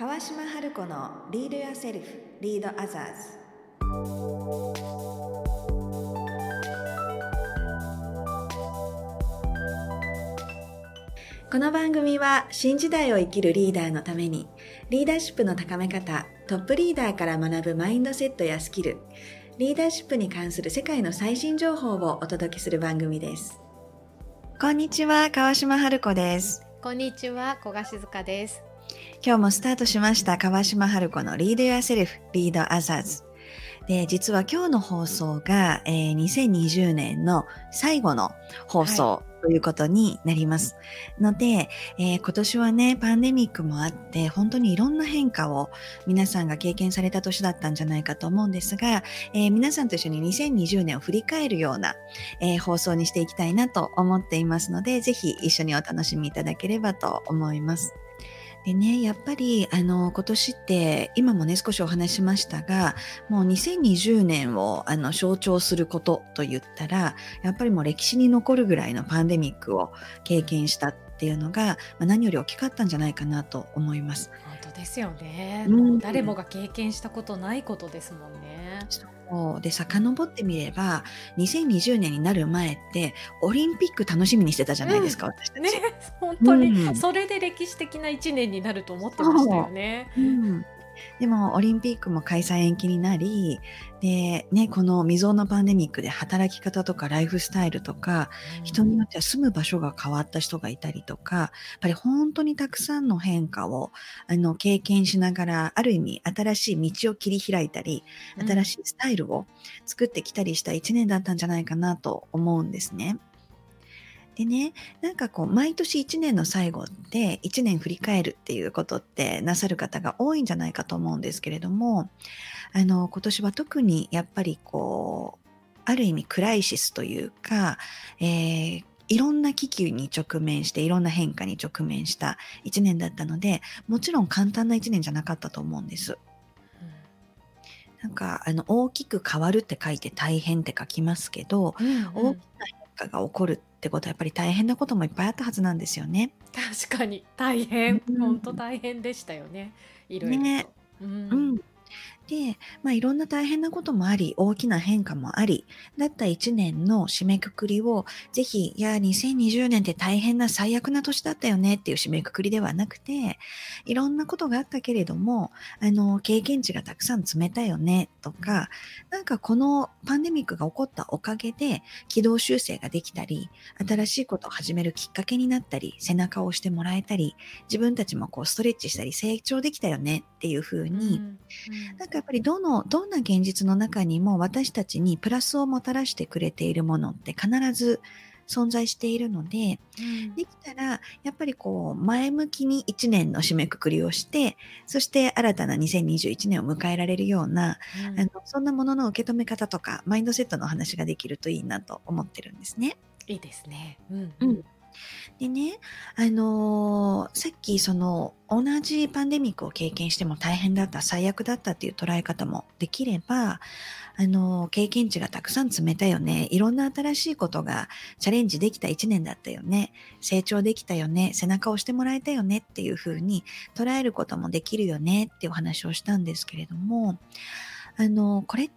川島春子の Lead Yourself, Lead Others。 この番組は新時代を生きるリーダーのために、リーダーシップの高め方、トップリーダーから学ぶマインドセットやスキル、リーダーシップに関する世界の最新情報をお届けする番組です。こんにちは、川島春子です。 こんにちは、古賀静香です。 今日もスタートしました川島春子の Lead Yourself, Lead Others。で、実は今日の放送が、2020年の最後の放送ということになりますので、今年はね、パンデミックもあって本当にいろんな変化を皆さんが経験された年だったんじゃないかと思うんですが、皆さんと一緒に2020年を振り返るような、放送にしていきたいなと思っていますので、ぜひ一緒にお楽しみいただければと思います。でね、やっぱり今年って今もね少しお話ししましたが、もう2020年を象徴することと言ったら、やっぱりもう歴史に残るぐらいのパンデミックを経験したっていうのが、何より大きかったんじゃないかなと思います。 本当ですよね。 うん、 誰もが経験したことないことですもんね。 そうで、遡ってみれば2020年になる前ってオリンピック楽しみにしてたじゃないですか、私たち。 ね、本当に、 うん、 それで歴史的な1年になると思ってましたよね。 でもオリンピックも開催延期になり、でね、この未曾有のパンデミックで働き方とかライフスタイルとか、人によっては住む場所が変わった人がいたりとか、やっぱり本当にたくさんの変化を経験しながら、ある意味新しい道を切り開いたり、新しいスタイルを作ってきたりした一年だったんじゃないかなと思うんですね。でね、なんかこう毎年1年の最後って1年振り返るっていうことってなさる方が多いんじゃないかと思うんですけれども、今年は特にやっぱりこうある意味クライシスというか、いろんな危機に直面していろんな変化に直面した1年だったので、もちろん簡単な1年じゃなかったと思うんです。なんか大きく変わるって書いて大変って書きますけど、大きな変化が起こるってことはやっぱり大変なこともいっぱいあったはずなんですよね。 確かに大変、本当大変でしたよね。いろいろね、 と。 で、いろんな大変なこともあり、大きな変化もあり、だった1年の締めくくりを、ぜひ、2020年って大変な最悪な年だったよねっていう締めくくりではなくて、いろんなことがあったけれども、経験値がたくさん積めたよねとか、なんかこのパンデミックが起こったおかげで、軌道修正ができたり、新しいことを始めるきっかけになったり、背中を押してもらえたり、自分たちもこうストレッチしたり成長できたよねっていう風に、なんかやっぱりどんな現実の中にも私たちにプラスをもたらしてくれているものって必ず存在しているので、できたらやっぱりこう前向きに1年の締めくくりをして、そして新たな2021年を迎えられるような、そんなものの受け止め方とかマインドセットの話ができるといいなと思ってるんですね。 いいですね。 でね、さっき同じパンデミックを経験しても大変だった、最悪だったっていう捉え方もできれば、経験値がたくさん積めたよね。いろんな新しいことがチャレンジできた1年だったよね。成長できたよね。背中を押してもらえたよねっていう風に捉えることもできるよねっていうお話をしたんですけれども、これって、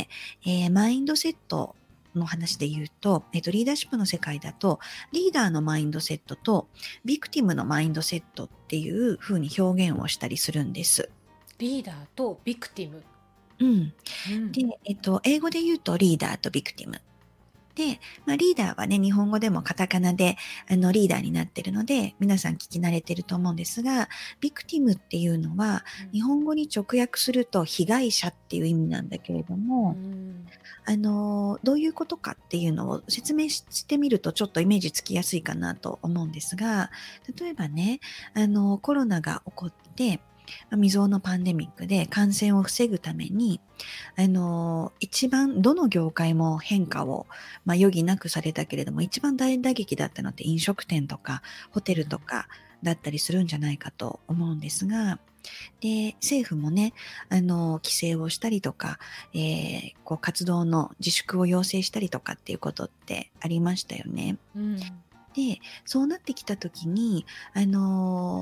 マインドセットの話で言うと、リーダーシップの世界だと、リーダーのマインドセットと、ビクティムのマインドセットっていう風に表現をしたりするんです。 リーダーとビクティム。 で、英語で言うとリーダーとビクティム。で、リーダーはね、日本語でもカタカナでリーダーになってるので、皆さん聞き慣れてると思うんですが、ビクティムっていうのは、日本語に直訳すると被害者っていう意味なんだけれども、どういうことかっていうのを説明してみるとちょっとイメージつきやすいかなと思うんですが、例えばね、コロナが起こって、未曾有のパンデミックで感染を防ぐために、一番どの業界も変化を、余儀なくされたけれども、一番大打撃だったのって飲食店とかホテルとかだったりするんじゃないかと思うんですが、で、政府もね、規制をしたりとか、こう活動の自粛を要請したりとかっていうことってありましたよね。で、そうなってきたときに、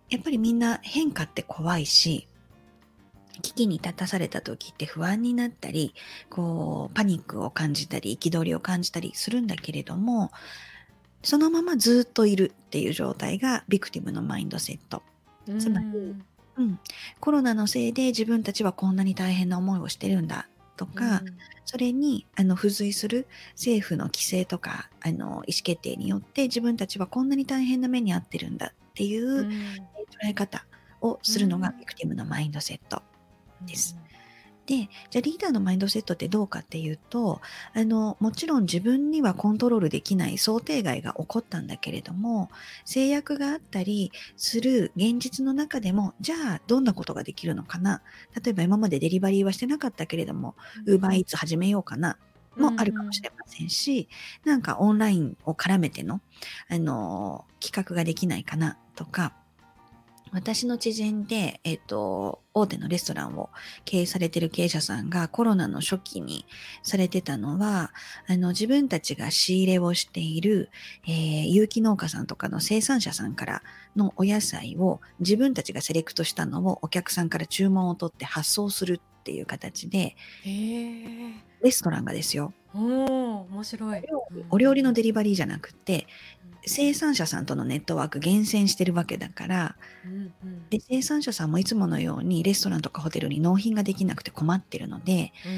やっぱりみんな変化って怖いし、危機に立たされた時って不安になったり、パニックを感じたり、憤りを感じたりするんだけれども、そのままずっといるっていう状態がビクティブのマインドセット。 うつまり、 ん。 うん、コロナのせいで自分たちはこんなに大変な思いをしてるんだとか、 うん。 それに付随する政府の規制とか意思決定によって自分たちはこんなに大変な目に遭ってるんだっていううん。 捉え方をうするのがビん。 クティブのマインドセットうん。 です。で、じゃあリーダーのマインドセットってどうかっていうと、もちろん自分にはコントロールできない想定外が起こったんだけれども、制約があったりする現実の中でも、じゃあどんなことができるのかな。例えば今までデリバリーはしてなかったけれども、ウーバーイーツ始めようかな。 うもあるかもしん。 れませんし、なんかオンラインを絡めての、企画ができないかなとか、私の知人で、大手のレストランを経営されている経営者さんがコロナの初期にされてたのは、自分たちが仕入れをしている、有機農家さんとかの生産者さんからのお野菜を自分たちがセレクトしたのをお客さんから注文を取って発送するっていう形で、 へえ。 レストランがですよ、 おお、面白い。うん。 お料理のデリバリーじゃなくて、 うん。 生産者さんとのネットワーク厳選してるわけだから、 うんうん。 で、生産者さんもいつものようにレストランとかホテルに納品ができなくて困ってるので、 うん。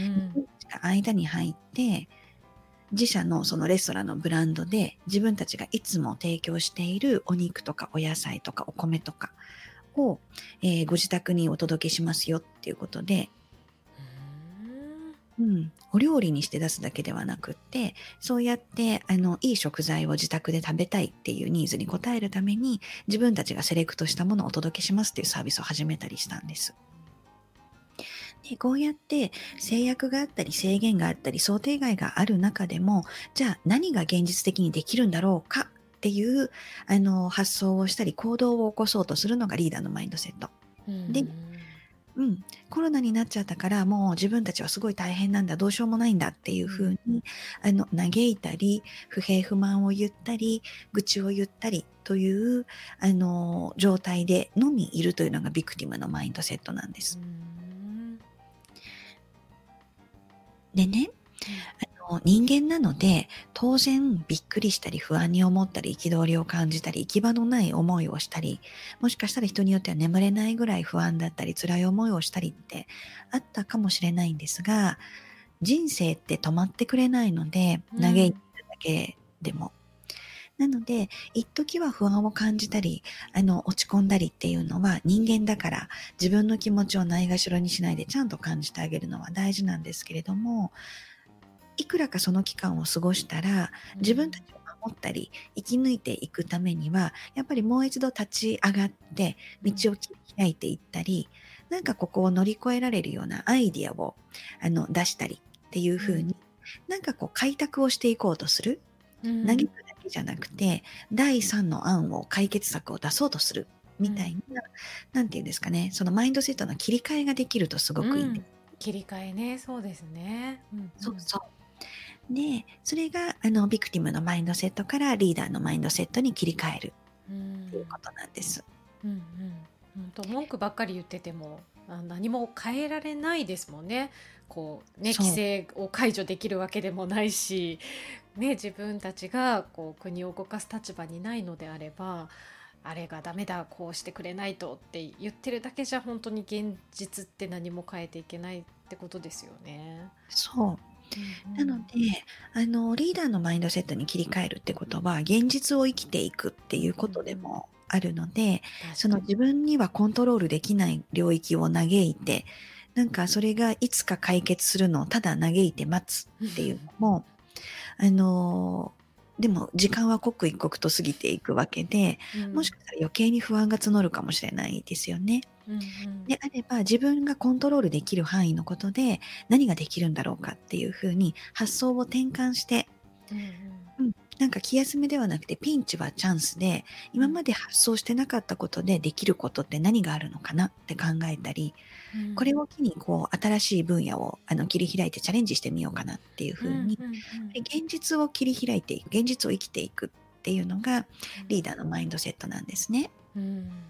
間に入って、自社のそのレストランのブランドで自分たちがいつも提供しているお肉とかお野菜とかお米とかを、ご自宅にお届けしますよっていうことで、お料理にして出すだけではなくって、そうやって、いい食材を自宅で食べたいっていうニーズに応えるために、自分たちがセレクトしたものをお届けしますっていうサービスを始めたりしたんです。で、こうやって制約があったり制限があったり想定外がある中でも、じゃあ何が現実的にできるんだろうかっていう、発想をしたり行動を起こそうとするのがリーダーのマインドセット。 うん。うで、 ん。 コロナになっちゃったからもう自分たちはすごい大変なんだ、どうしようもないんだっていううん。 風に、嘆いたり、不平不満を言ったり、愚痴を言ったりという、状態でのみいるというのがビクティムのマインドセットなんでうす。 ん。 でね、 うん。 人間なので、当然びっくりしたり不安に思ったり憤りを感じたり行き場のない思いをしたり、もしかしたら人によっては眠れないぐらい不安だったり辛い思いをしたりってあったかもしれないんですが、人生って止まってくれないので、嘆いてるだけでも。なので、一時は不安を感じたり、落ち込んだりっていうのは人間だから自分の気持ちをないがしろにしないでちゃんと感じてあげるのは大事なんですけれども、いくらかその期間を過ごしたら、自分たちを守ったり、生き抜いていくためには、やっぱりもう一度立ち上がって、道を切り開いていったり、なんかここを乗り越えられるようなアイディアを、出したりっていううん。 風に、なんか開拓をしていこうとする。 うん。 嘆くだけじゃなくて、第三の案を解決策を出そうとするみたいな、なんていうんですかね、そのマインドセットの切り替えができるとすごくいいんです。 うん。切り替えね、そうですね。うんうん。 そうそう。で、それがビクティムのマインドセットからリーダーのマインドセットに切り替えるうん。 っていうことなんです。 うんうん。文句ばっかり言ってても、何も変えられないですもんね。こうね、規そう、 制を解除できるわけでもないし、ね、自分たちがこう国を動かす立場にないのであれば、あれがダメだ、こうしてくれないとって言ってるだけじゃ本当に現実って何も変えていけないってことですよね。 そう。 うんうなのん。 で、リーダーのマインドセットに切り替えるってことは、現実を生きていくっていううんうことでん。 もあるので、そ確かに。 の自分にはコントロールできない領域を嘆いて、なんかそれがいつか解決するのをただ嘆いて待つっていうのも、あの、でも時間は刻一刻と過ぎていくわけで、もしうんかしたら余計に不安が募るかもしれないですよね。 うんうんであれば、自分がコントロールできる範囲のことで、何ができるんだろうかっていう風に発想を転換して、 うんうんなんか気休めではなくてピンチはチャンスで、今まで発想してなかったことでできることって何があるのかなって考えたり、これうんを機に新しい分野を切り開いてチャレンジしてみようかなっていううん風に、 うんうん現実を切り開いていく、現実を生きていくっていうのがうんリーダーのマインドセットなんですね。 うん。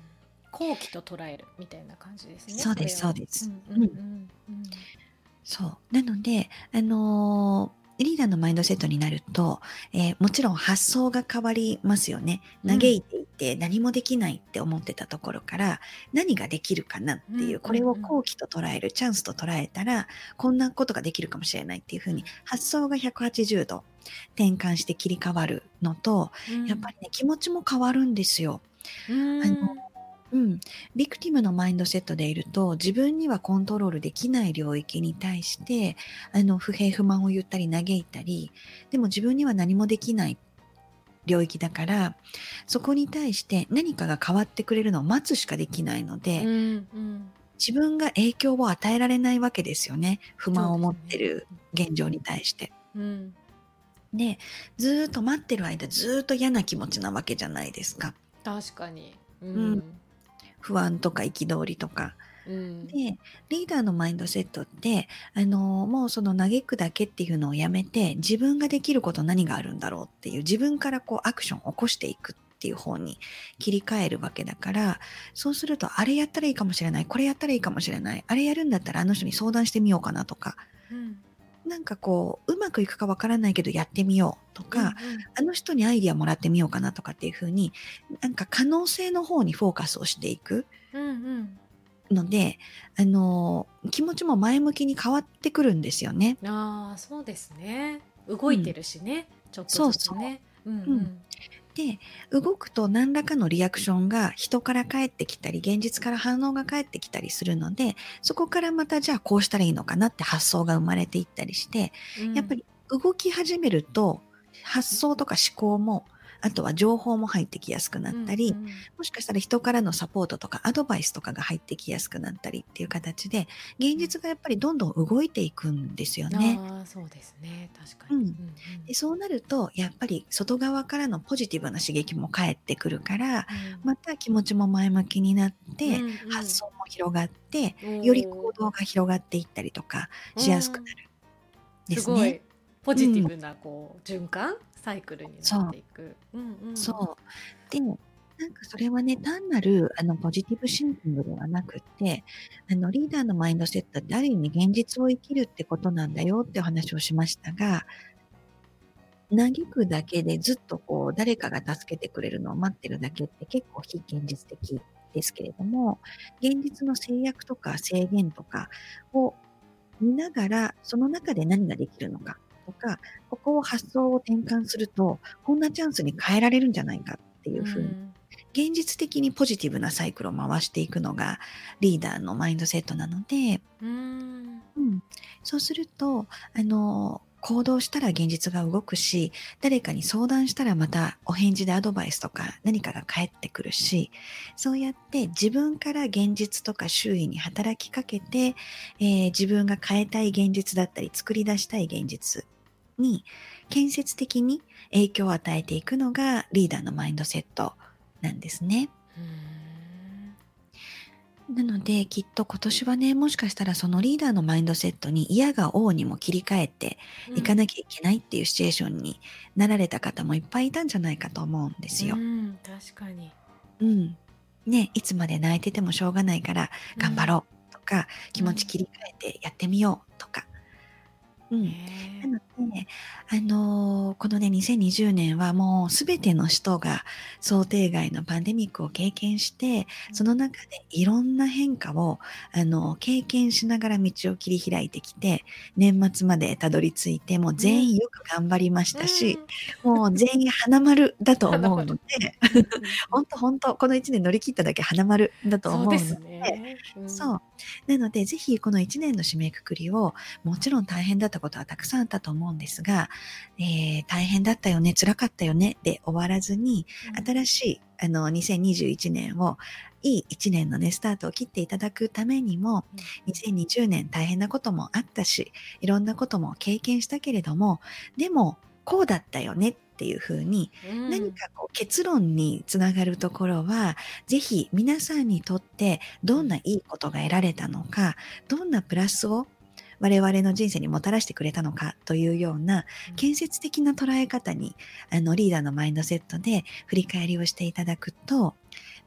後期と捉えるみたいな感じですね、 そうです、 それを。 そうです。 うんううん。 んうんそう。なので、リーダーのマインドセットになると、もちろん発想が変わりますよね。 うん。 嘆いていて何もできないって思ってたところから、何ができるかなっていう、 うんこれをうん好機と捉える、チャンスと捉えたら、こんなことができるかもしれないっていうふうに、発想が180度転換して切り替わるのと、 うんやっぱりね、気持ちも変わるんですよ。 うあのんうん、ビクティムのマインドセットでいると、自分にはコントロールできない領域に対して、不平不満を言ったり嘆いたり、でも自分には何もできない領域だから、そこに対して何かが変わってくれるのを待つしかできないのうで、 んうん。 自分が影響を与えられないわけですよね。不そう満を持ですね。 ってる現状に対して。 うんで、ずーっと待ってる間、ずーっと嫌な気持ちなわけじゃないですか。 確かに。ううん、 ん不安とか憤りとか。 うんで、リーダーのマインドセットって、もうその嘆くだけっていうのをやめて、自分ができること何があるんだろうっていう、自分からこうアクションを起こしていくっていう方に切り替えるわけだから、そうすると、あれやったらいいかもしれない、これやったらいいかもしれない、あれやるんだったらあの人に相談してみようかなとか、 うんなんかこう、うまくいくかわからないけどやってみようとか、 うんうんあの人にアイディアもらってみようかなとかっていう風に、なんか可能性の方にフォーカスをしていく。 うんうんので、気持ちも前向きに変わってくるんですよね。 ああ、そうですね。動うん。 いてるしね、ちょっとそうそずつね。うんうう。うん。 ん。 で、動くと何らかのリアクションが人から返ってきたり、現実から反応が返ってきたりするので、そこからまたじゃあこうしたらいいのかなって発想が生まれていったりして、 うんやっぱり動き始めると、発想とか思考も、あとは情報も入ってきやすくなうったり、 んうんもしかしたら人からのサポートとかアドバイスとかが入ってきやすくなったりっていう形で、現うん実がやっぱりどんどん動いていくんですよね。 ああ、そうですね。確かに。 うん。 うんで、そうなると、やっぱり外側からのポジティブな刺激も返ってくるから、 うんまた気持ちも前向きになっうんて、 うん発想も広がって、 うん。 よりおお。 行動が広がっていったりとかうしやすくなん。 るんですね。 すごいポジティうん。 ブなこう循環サイクルになっそう、 ていく。うんうん。 そう。で、なんかそれはね、単なるポジティブシンキングではなくって、リーダーのマインドセットってある意味現実を生きるってことなんだよってお話をしましたが、嘆くだけでずっとこう誰かが助けてくれるのを待ってるだけって結構非現実的ですけれども、現実の制約とか制限とかを見ながら、その中で何ができるのかとか、ここを発想を転換すると、こんなチャンスに変えられるんじゃないかっていうう風に、 ん現実的にポジティブなサイクルを回していくのがリーダーのマインドセットなので、 うんうん。そうすると、行動したら現実が動くし、誰かに相談したらまたお返事でアドバイスとか何かが返ってくるし、そうやって自分から現実とか周囲に働きかけて、自分が変えたい現実だったり作り出したい現実に建設的に影響を与えていくのがリーダーのマインドセットなんですね。 うんなので、きっと今年はね、もしかしたらそのリーダーのマインドセットに嫌が王にも切り替えていかなきゃいけないっていうシチュエーションになられた方もいっぱいいたんじゃないかと思うんですよ。 確かに。 うん。ね、いつまで泣いててもしょうがないから頑張うんろうとか、気持ちうん切り替えてやってみようとか。うん。なねので、このね、2020年はもうすべての人が想定外のパンデミックを経験して、その中でいろんな変化を、経験しながら道を切り開いてきて、年末までたどり着いて、もううん全員よく頑張りましうたし、 んもう全員花丸だと花丸。 思うので、 うんほんと、この1年乗り切っただけ花丸だとそうです思うので、 ね。うんそう。なので、ぜひこの1年の締めくくりを、もちろん大変だったことはたくさんあったと思うんですが、大変だったよね、辛かったよねで終わらずに、新しい2021年をいい1年のね、スタートを切っていただくためにも、2020年大変なこともあったし、いろんなことも経験したけれども、でも、こうだったよねっていう風に、何かこう結論につながるところは、ぜひ皆さんにとってどんないいことが得られたのか、どんなプラスを我々の人生にもたらしてくれたのかというような建設的な捉え方に、リーダーのマインドセットで振り返りをしていただくと、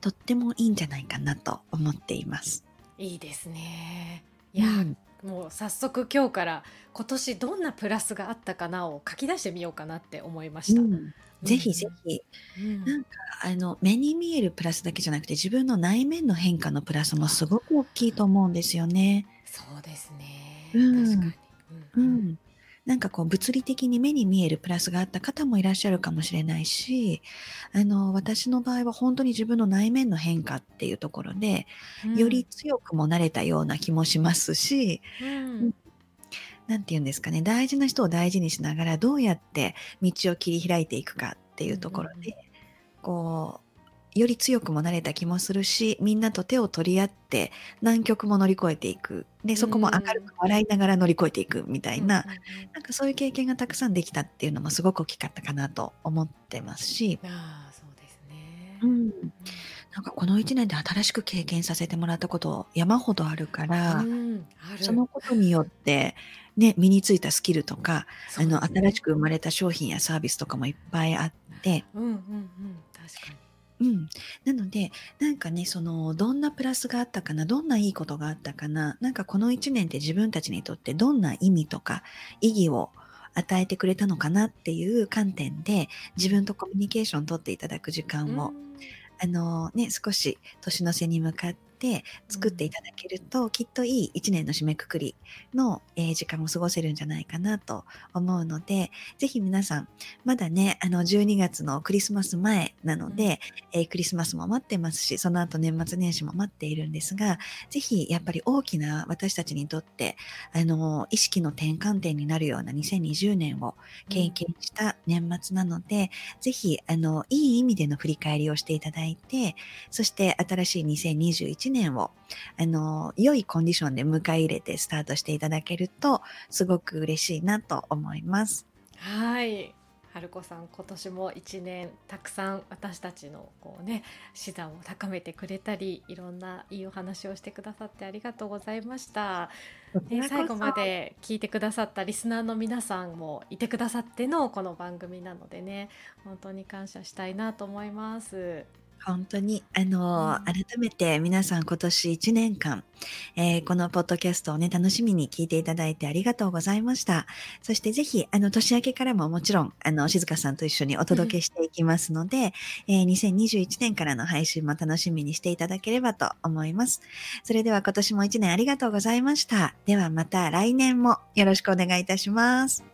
とってもいいんじゃないかなと思っています。 いいですね。いやうん。 もう早速今日から今年どんなプラスがあったかなを書き出してみようかなって思いました。 うん。 うんぜひぜひ、 うん。うん。 なんか目に見えるプラスだけじゃなくて、自分の内面の変化のプラスもあ、 すごく大きいと思うんですよね。 そうですうね。確かん。 に。 ううんん。なんかこう物理的に目に見えるプラスがあった方もいらっしゃるかもしれないし、私の場合は本当に自分の内面の変化っていうところで、 うん。うよりん。 強くもなれたような気もしますし、 ううん、 ん。 なんて言うんですかね、大事な人を大事にしながらどうやって道を切り開いていくかっていううんうんところで、こより強くもなれた気もするし、みんなと手を取り合って難局も乗り越えていく。で、 うん。 そこも明るく笑いながら乗り越えていくみたいうんな、 うんうん。 なんかそういう経験がたくさんできたっていうのもすごく大きかったかなと思ってますし、 ああ、そうですね。 うん、なんかこの1年で新しく経験させてもらったこと山ほどあるかうん。 ら、 うん、あそる。 のことによって、ね、身についたスキルとか、 そうですね。 新しく生まれた商品やサービスとかもいっぱいあって、 うんうんうん。確かに。 うん。なので、なんかね、どんなプラスがあったかな、どんないいことがあったかな、なんかこの1年って自分たちにとってどんな意味とか意義を与えてくれたのかなっていう観点で、自分とコミュニケーション取っていただく時うん。 間を少し年の瀬に向かってうん。 作っていただけると、きっといい1年の締めくくりの、時間を過ごせるんじゃないかなと思うので、ぜひ皆さん、まだね、12月のクリスマス前なのうん。 で、クリスマスも待ってますし、その後年末年始も待っているんですが、ぜひやっぱり大きな私たちにとって、意識の転換点になるような2020年を経うん。 験した年末なので、ぜひ、いい意味での振り返りをしていただいて、そして新しい2021年を、良いコンディションで迎え入れてスタートしていただけると、すごく嬉しいなと思います。 はい。春子さん、今年も一年たくさん私たちのこうね、資産を高めてくれたり、いろんないいお話をしてくださってありがとうございました。 こちね、 らこそ、 最後まで聞いてくださったリスナーの皆さんもいてくださってのこの番組なのでね、本当に感謝したいなと思います。 本当に、 うん。 改めて皆さん今年1年間、このポッドキャストをね、楽しみに聞いていただいてありがとうございました。そしてぜひ、年明けからももちろん、静香さんと一緒にお届けしていきますので、2021年からの配信も楽しみにしていただければと思います。それでは今年も1年ありがとうございました。ではまた来年もよろしくお願いいたします。